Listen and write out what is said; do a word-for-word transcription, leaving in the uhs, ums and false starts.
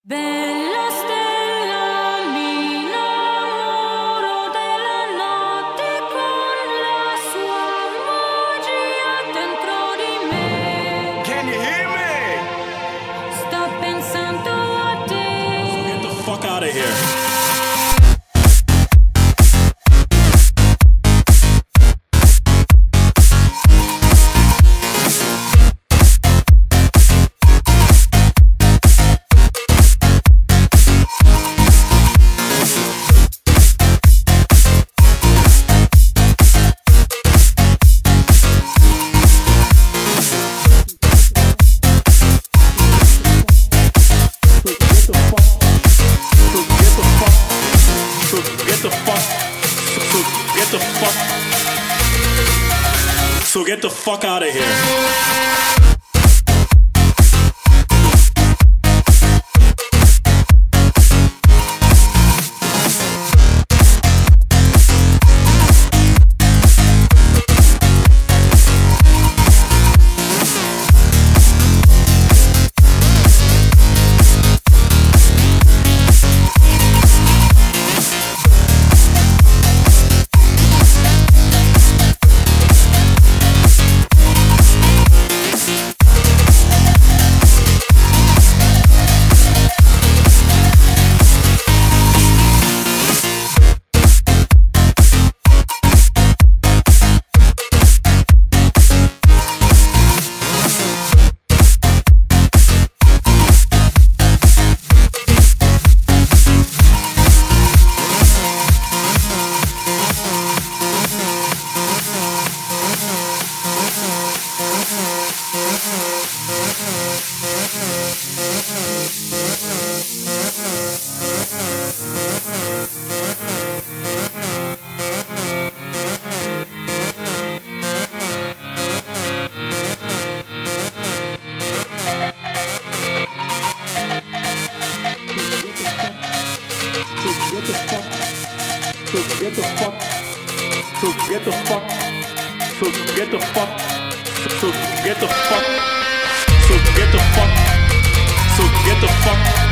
Bella stella, mi innamoro della notte con la sua magia dentro di me. Can you hear me? Sto pensando a te. Get the fuck out of here. So get the fuck out of here. Get the fuck, so get the fuck, so get the fuck, so get the fuck, so get the fuck, so get the fuck, so get the fuck.